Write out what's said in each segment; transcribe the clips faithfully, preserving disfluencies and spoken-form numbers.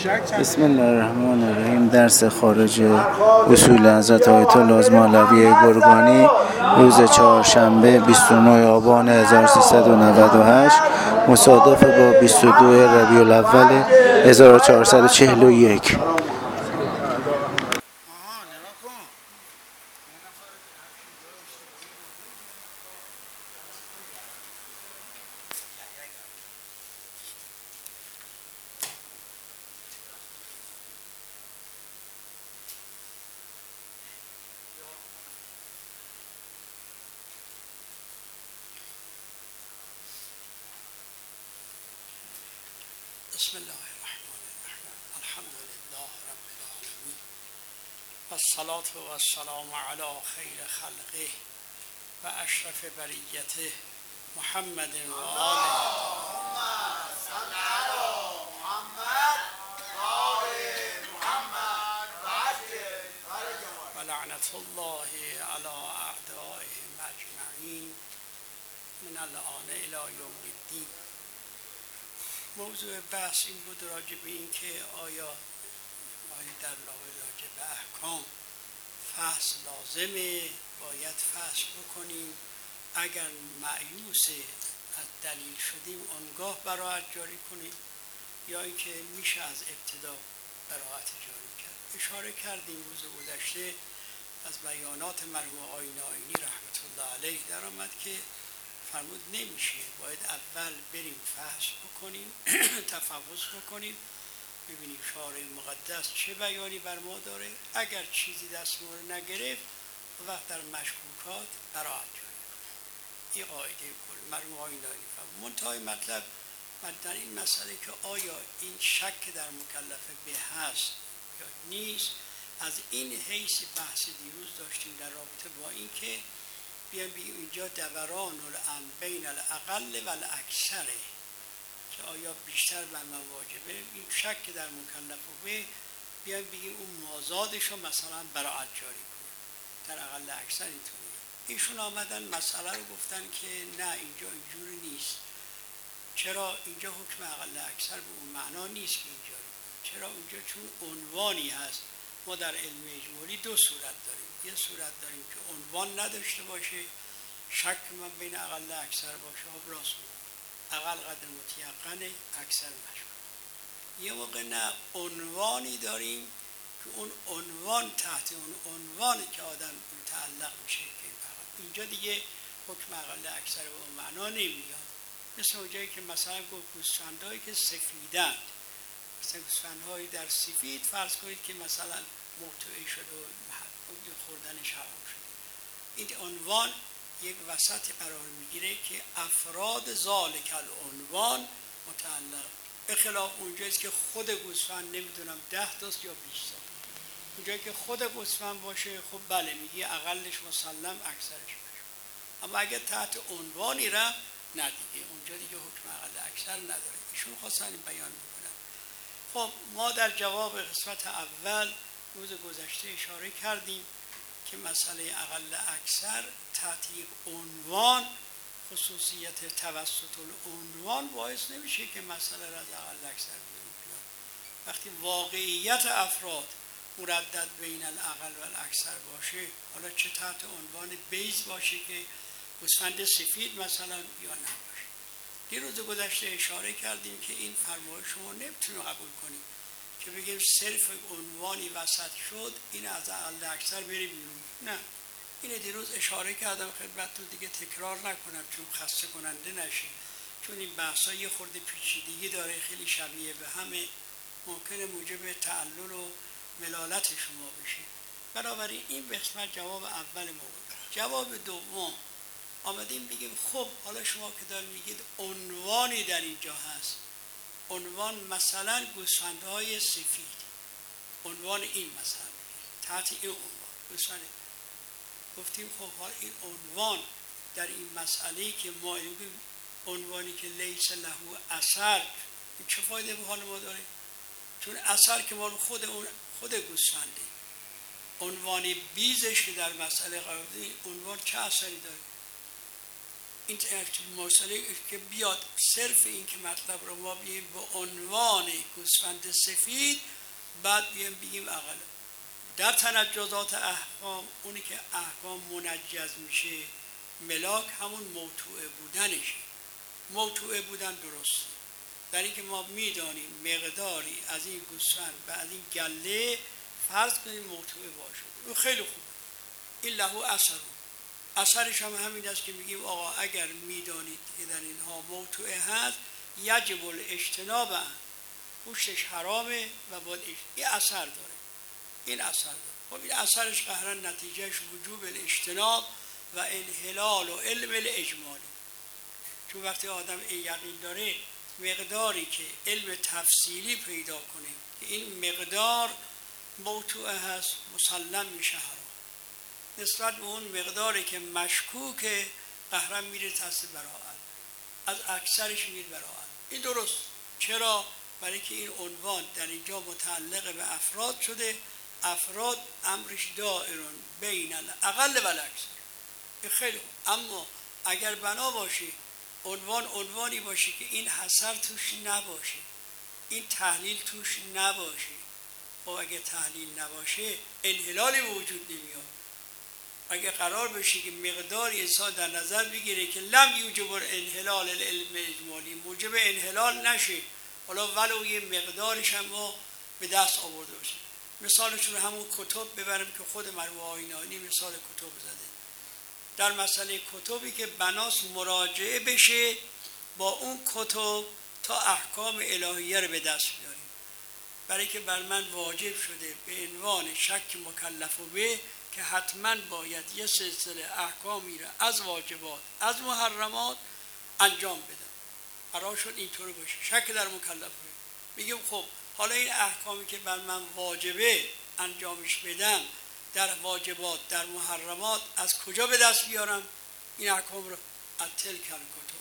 بسم الله الرحمن الرحیم. درس خارج اصول حضرت آیت الله ازمالوی گرگانی روز چهارشنبه بیست و نه آبان هزار و سیصد و نود و هشت مصادف با بیست و دو ربیع الاول هزار و چهارصد و چهل و یک. بسم الله الرحمن الرحیم. الحمد لله رب العالمین و الصلاة و السلام علی خیر خلقه و اشرف بریته محمد و آله. اللهم صل علی محمد و آل محمد و عجل فرجهم و لعنت الله علی اعدائهم اجمعین من الآن الی یوم الدین. موضوع بحث این بود راجع به این که آیا در راجع به احکام فحص لازمه، باید فحص بکنیم، اگر مایوس از دلیل شدیم آنگاه براءت جاری کنیم یا اینکه میشه از ابتدا براءت جاری کرد. اشاره کردیم روز گذشته از بیانات مرحوم آقای نائینی رحمت الله علیه در آمد که فرمود نمیشه، باید اول بریم فحص بکنیم تفحص بکنیم ببینیم شارع مقدس چه بیانی بر ما داره، اگر چیزی دست ما رو نگرفت و وقت در مشکوکات براءت جاری کنیم. این قاعده کل مرحوم آقای نائینی فرمود. منتهای مطلب من در این مسئله که آیا این شک در مکلفه به هست یا نیست، از این حیث بحث دیروز داشتیم در رابطه با این که بیان بگیم اینجا دوران الامر بین الاقل و الاکثره، که آیا بیشتر بر من واجبه، این شک در مکلف به بیان بگیم اون مازادش رو مثلا براءت جاری کنیم، در اقل اکثر اینطوریه. ایشون آمدن مسئله رو گفتن که نه اینجا اینجوری نیست. چرا؟ اینجا حکم اقل اکثر به اون معنا نیست که اینجا رو. چرا؟ اونجا چون عنوانی هست. ما در علم اجمالی دو صورت داریم. یه صورت داریم که عنوان نداشته باشه، شک من بین اقل اکثر باشه، خب راست میگه، اقل قدر متیقنه، اکثر مشکوک. یه موقع نه عنوانی داریم که اون عنوان تحت اون عنوانی که آدم متعلق میشه که اینجا دیگه حکم اقل اکثر به اون معنا نمیاد. مثل اونجایی که مثلا گفت گوسفندهایی که سفیدند، مثلا گوسفندهایی در سفید فرض کنید که مثلا مرتوعه شده و خوردنش حرام شده، این عنوان یک وسط قرار میگیره که افراد ذالک العنوان متعلق، به خلاف اونجاییست که خود گوسفند نمیدونم ده تاست یا بیست تا. اونجایی که خود گوسفند باشه خب بله میگی اقلش مسلم اکثرش باشه، اما اگه تحت عنوانی را نه دیگه اونجا دیگه حکم اقل اکثر نداره. ایشون خواستن این بیان میکنن. خب ما در جواب قسمت اول روز گذشته اشاره کردیم که مسئله اقل اکثر تحت یک عنوان، خصوصیت توسط العنوان باعث نمیشه که مسئله را از اقل اکثر بیرون بیاد. وقتی واقعیت افراد مردد بین الاقل و الاکثر باشه، حالا چه تحت عنوان بیز باشه که گوسفند سفید مثلا یا نباشه. دیروز گذشته اشاره کردیم که این فرمایش شما نمیتونیم قبول کنیم که بگیم صرف عنوانی وسط شد این از اقل اکثر بری بیرون. نه، اینه دیروز اشاره کردم خدمتتون، دیگه تکرار نکنم چون خسته کننده نشه، چون این بحثا یه خورده پیچیدگی داره، خیلی شبیه به همه، ممکنه موجب تعلل و ملالت شما بشه. بنابراین این قسمت جواب اول ما بود. جواب دوم آمدیم بگیم خب حالا شما که دارید میگید عنوانی در اینجا هست، عنوان مثلا گوسفندهای سفید، عنوان این مثلا تحت این عنوان گوسفند، گفتیم خب حالا این عنوان در این مسئله که ما میگیم عنوانی که لیس له اثر، چه فایده به حال ما داره؟ چون اثر که مال خود اون خود گوسفنده. عنوان بیزش که در مسئله قرار دادیم، عنوان چه اثری داره؟ این مسئله که بیاد صرف این که مطلب رو ما بیاییم به عنوان گوسفند سفید بعد بیاییم بگیم اقل در تنجزات احکام اونی که احکام منجز میشه ملاک همون موتوعه بودنشه. موتوعه بودن درست در این که ما میدانیم مقداری از این گوسفند و از این گله فرض کنیم موتوعه باشه، اون خیلی خوب، این لهو اثر. اثرش هم همین است که میگیم آقا اگر میدانید که در اینها موتوعه هست یجب الاجتناب عنه، گوشتش حرامه و باید این اثر داره، این اثر داره. خب این اثرش قهرا نتیجهش وجوب الاجتناب و انحلال و علم الاجمالی. چون وقتی آدم این یقین داره مقداری که علم تفصیلی پیدا کنه که این مقدار موتوعه هست مسلم میشه حرام، نسبت به اون مقداری که مشکوکه قهرا میره تحت براءت، از اکثرش میره براءت. این درست. چرا؟ برای که این عنوان در اینجا متعلق به افراد شده، افراد امرش دائرون بین الاقل و الاکثر. خیلی خوب. اما اگر بنا باشه عنوان عنوانی باشه که این حصر توش نباشه، این تحلیل توش نباشه، و اگه تحلیل نباشه انحلالی به وجود نمیاد. اگه قرار بشه که مقداری انسان در نظر بگیره که لم یوجب انحلال العلم اجمالی، موجب انحلال نشه، حالا ولو یه مقدارش هم ما به دست آورده باشه. مثالش رو همون کتب ببریم که خود مرحوم آینانی مثال کتب زده. در مسئله کتبی که بناس مراجعه بشه با اون کتب تا احکام الهیه رو به دست بیاریم، برای که بر من واجب شده به عنوان شک مکلف به که حتما باید یه سلسله احکامی را از واجبات از محرمات انجام بدم. قرار شد اینطور باشه، شک در مکلف به. میگم خب حالا این احکامی که بر من واجبه انجامش بدم در واجبات در محرمات از کجا به دست بیارم این احکام رو؟ از تلک الکتب.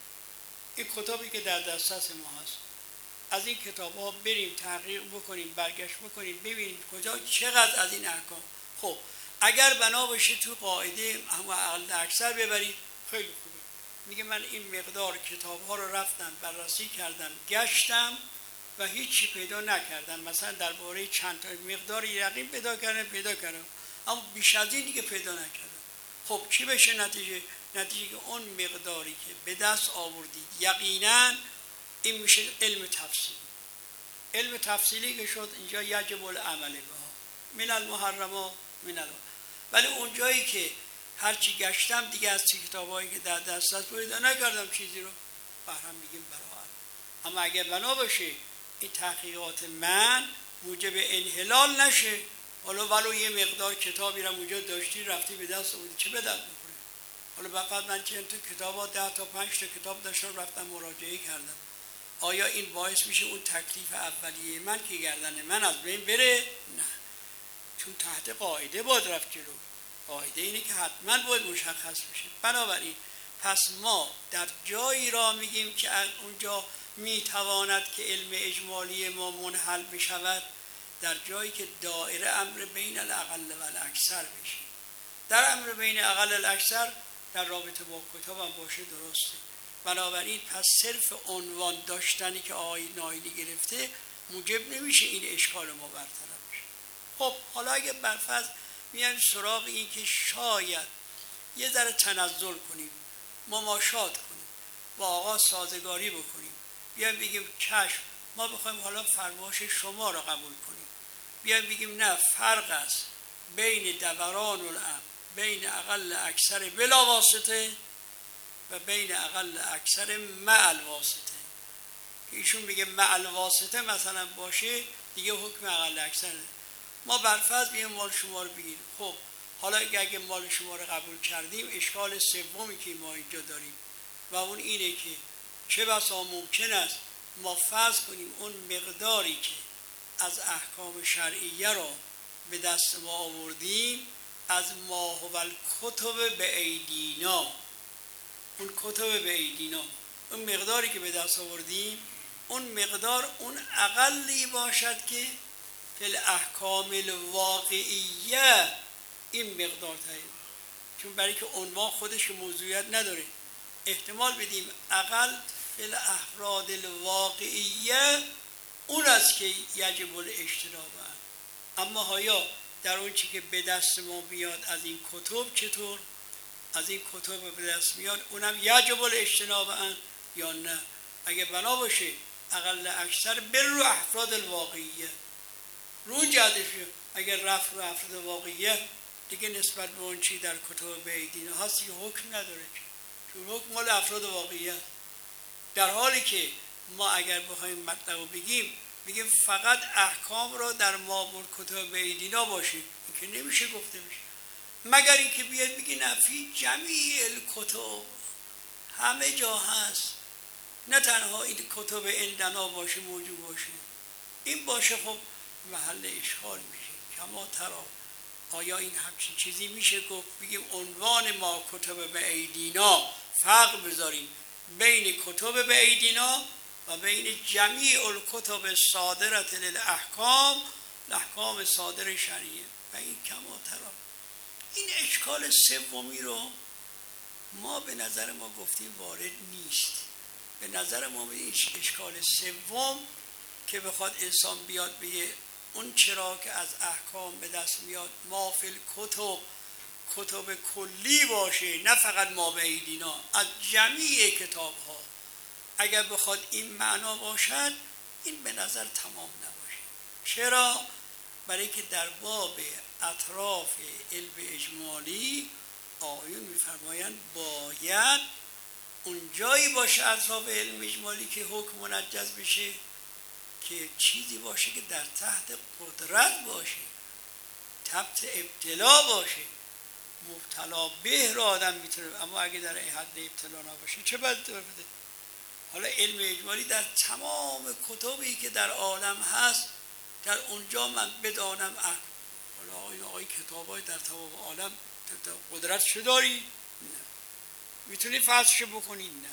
این کتابی که در دسترس ما هست، از این کتاب ها بریم تحقیق بکنیم، برگشت بکنیم، ببینیم کجا چقدر از این احکام. خب اگر بنا باشه تو قاعده هم اقل اکثر ببرید خیلی خوبه. میگه من این مقدار کتاب ها رو رفتم بررسی کردم، گشتم و هیچی پیدا نکردم، مثلا درباره چند تا مقدار یقین پیدا کردم پیدا کردم اما بیش از این دیگه پیدا نکردم. خب چی بشه نتیجه؟ نتیجه که اون مقداری که به دست آوردید یقینا این میشه علم تفصیلی. علم تفصیلی که شد اینجا یجب العمل بها من المحرمات من الم. ولی اون جایی که هرچی گشتم دیگه از کتابایی که در دسترس پیدا نکردم چیزی رو، بهرام میگیم براءت. اما اگر بنا باشه این تحقیقات من موجب انحلال نشه، حالا ولو یه مقدار کتابی رو اونجا داشتی رفتی به دست آوردی، چه به درد می‌خوره؟ حالا فقط من چند تا کتابا ده تا پنج تا کتاب داشتم رفتم مراجعه کردم، آیا این باعث میشه اون تکلیف اولیه من که گردن من از بین بره؟ نه، چون تحت قاعده باید رفت جلو. قاعده اینه که حتما باید مشخص بشه. بنابراین پس ما در جایی را میگیم که اونجا میتواند که علم اجمالی ما منحل بشود، در جایی که دائره امر بین الاقل و الاکثر بشه. در امر بین اقل و الاکثر در رابطه با کتاب هم باشه درسته. بنابراین پس صرف عنوان داشتنی که آقای ناینی گرفته موجب نمیشه این اشکال ما برطرف بشه. خب حالا اگه برفرض میایم سراغ این که شاید یه ذره تنزل کنیم، مماشات کنیم، با آقا سازگاری بکنیم، بیایم بگیم چشم ما بخوایم حالا فرمایش شما را قبول کنیم، بیایم بگیم نه فرق است بین دوران الامر بین اقل اکثر بلا واسطه و بین اقل اکثر مع الواسطه، که ایشون میگه مع الواسطه مثلا باشه دیگه حکم اقل اکثر. ما برفرض بیایم مال شما رو بگیریم. خب حالا اگه مال شما رو قبول کردیم، اشکال سومی که ما اینجا داریم و اون اینه که چه بسا ممکن است ما فرض کنیم اون مقداری که از احکام شرعیه را به دست ما آوردیم از ما هو الکتب به ایدینا، اون کتب به ایدینا، اون مقداری که به دست آوردیم اون مقدار اون اقلی باشد که فی احکام الواقعیه این مقدار تعیین، چون برای که عنوان خودش موضوعیت نداره، احتمال بدیم اقل فی افراد الواقعیه اون است که یجب الاجتناب. اما آیا در اون چی که به دست ما بیاد از این کتب چطور؟ از این کتب به دست میاد اونم یجب الاجتناب یا نه؟ اگه بنا باشه اقل اکثر بر رو افراد الواقعیه رو اون جهتش، اگر رفت رو افراد واقعیه دیگه نسبت به اون چی در کتب بیدینه هست یه حکم نداره، چون حکم مال افراد واقعیه. در حالی که ما اگر بخوایم مطلب رو بگیم بگیم فقط احکام را در مابر کتب بیدینا باشه، این که نمیشه گفته بشه، مگر اینکه بیاد بگی نفی جمیع الکتب همه جا هست، نه تنها این کتب عندنا باشه موجود باشه. این باشه خب محل اشکال میشه. کما ترا آیا این همچین چیزی میشه گفت بگیم عنوان ما کتب به ایدینا فرق بذاریم بین کتب به ایدینا و بین جمیع الکتب صادرت للاحکام، الاحکام صادر شرعیه و این کما ترا. این اشکال سومی رو ما به نظر ما گفتیم وارد نیست. به نظر ما این اشکال سوم که بخواد انسان بیاد بگه اون چرا که از احکام به دست میاد ما فی الکتب کتب کلی باشه، نه فقط ما به ایدینا، از جمیع کتاب ها، اگر بخواد این معنا باشد این به نظر تمام نباشه. چرا؟ برای که در باب اطراف علم اجمالی آیون میفرمایند باید اون جایی باشه اطراف علم اجمالی که حکم منجز بشه که چیزی باشه که در تحت قدرت باشه، تحت ابتلا باشه، مبتلا به را آدم میتونه، اما اگه در حد ابتلا نباشه چه باید بده؟ حالا علم اجمالی در تمام کتبی که در عالم هست در اونجا من بدانم حالا این آقای کتابای در تمام عالم قدرتشو داری؟ نه. میتونی فحصشو بکنی؟ نه.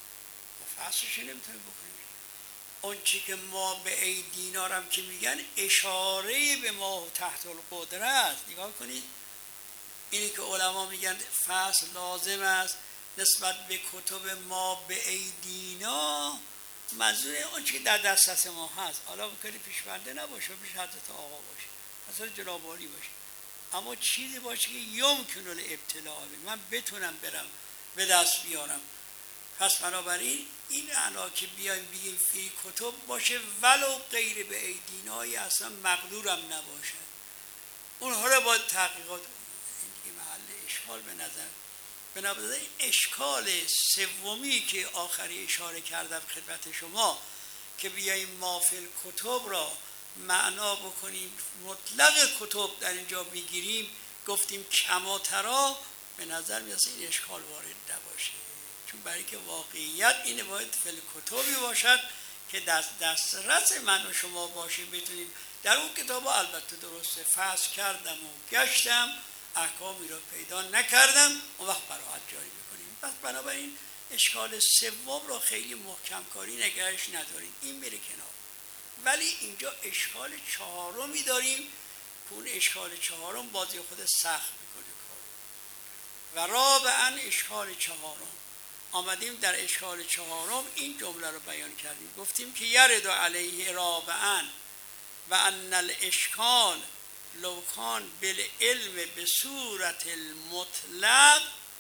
فحصشو نمیتونی بکنی. اون چی که ما به ایدینا هم که میگن اشاره به ما تحت القدرت. نگاه کنید اینی که علما میگن فحص لازم است نسبت به کتب ما به ایدینا، منظور اون چی که در دسترس ما هست. حالا ممکنه پیشبنده نباشه، پیش حضرت آقا باشه، مثلا جناب عالی باشه، اما چیزی باشه که یمکن الابتلا من بتونم برم به دست بیارم. پس بنابراین این اعنا که بیایم بگیم فی کتب باشه ولو غیر به ایدینایی اصلا مقدورم نباشه، اونها رو باید تحقیقات. این دیگه محل اشکال به نظر. بنابراین اشکال سومی که آخری اشاره کردم خدمت شما که بیاییم ما فی کتب را معنا بکنیم مطلق کتب در اینجا بگیریم، گفتیم کما ترا، به نظر میاد این اشکال وارد نباشه، چون برای که واقعیت اینه باید فی کتبی باشد که دست دسترس من و شما باشه، بتونیم در اون کتاب البته درسته فحص کردم و گشتم احکامی را پیدا نکردم اون وقت براحت جاری بکنیم. پس بنابراین اشکال سوم را خیلی محکم کاری نگرش نداریم، این میره کنار. ولی اینجا اشکال چهارمی داریم که اون اشکال چهارم بازی خود سخت میکنه کار. و رابعاً اشکال چهارم آمدیم در اشکال چهارم این جمله رو بیان کردیم، گفتیم که یرد علیه رابعاً و ان الاشکال لو کان بالعلم به صورت المطلق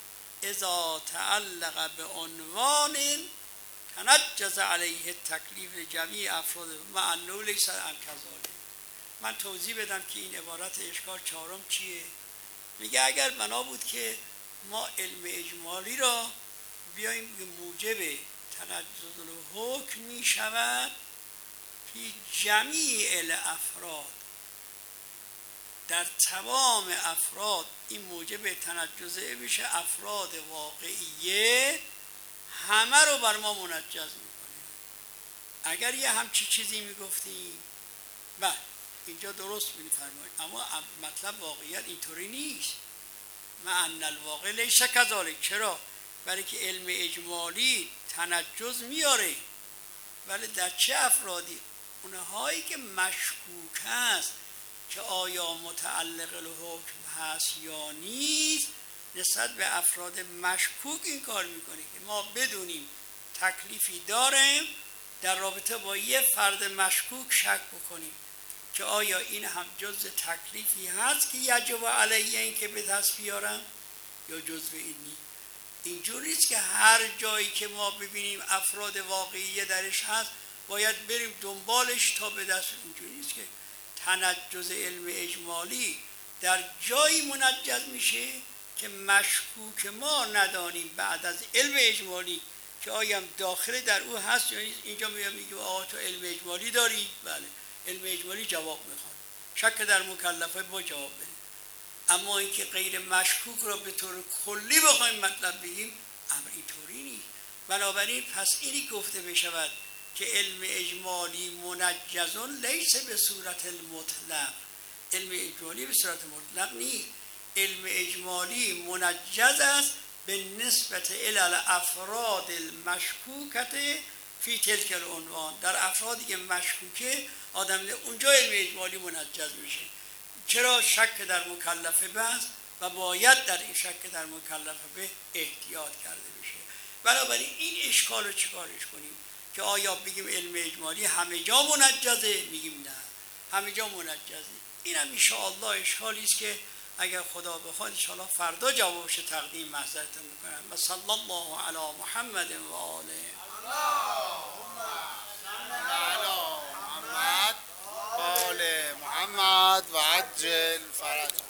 اذا تعلق به عنوان تنجز علیه التکلیف جمیع افراد مع انه لیس الامر کذالک. من توضیح بدم که این عبارت اشکال چهارم چیه. میگه اگر بنا بود که ما علم اجمالی را بیاییم به موجب تنجز الحکم می شود فی جمیع الافراد، در تمام افراد این موجب تنجزه بشه، افراد واقعیه همه رو بر ما منجز میکنه. اگر یه همچی چیزی میگفتیم بله اینجا درست میفرمایید، اما مطلب واقعیت اینطوری نیست. مع ان الواقع لیس کذالک. چرا؟ برای که علم اجمالی تنجز میاره، ولی در چه افرادی؟ اونهایی که مشکوک هست که آیا متعلق الحکم هست یا نیست، نسبت به افراد مشکوک این کار میکنه که ما بدونیم تکلیفی داریم در رابطه با یه فرد مشکوک شک بکنیم که آیا این هم جزء تکلیفی هست که یجب علیه این که به دست بیارم یا جزء این نیست. اینجوری نیست که هر جایی که ما ببینیم افراد واقعی درش هست باید بریم دنبالش تا به دست. اینجوری نیست که تنجز علم اجمالی در جایی منجز میشه که مشکوک ما ندانیم بعد از علم اجمالی که آیا داخل در او هست یا نیست. اینجا میام میگم آقا تو علم اجمالی داری؟ بله علم اجمالی جواب میخواد، شک در مکلفه با جواب بده. اما اینکه غیر مشکوک را به طور کلی بخوایم مطلب بگیم امر اینطوری نیست. بنابراین پس اینی گفته بشود که علم اجمالی منجزون لیس به صورت المطلق، علم اجمالی به صورت مطلق نیست. علم اجمالی منجز است به نسبت الال افراد المشکوکت فی تلک العنوان، در افرادی که مشکوکه آدم اونجا علم اجمالی منجز میشه. چرا؟ شک در مکلفه بس و باید در این شک در مکلفه به احتیاط کرده بشه. بنابراین این اشکال رو چیکارش کنیم که آیا بگیم علم اجمالی همه جا منجزه؟ میگیم نه، همه جا منجزه. این هم انشاءالله اشکالی است که اگر خدا بخواد انشاءالله فردا جوابش تقدیم محضرتون میکنم. و صلی الله علی محمد و آله. اللهم صل علی محمد و آل محمد و عجل فرج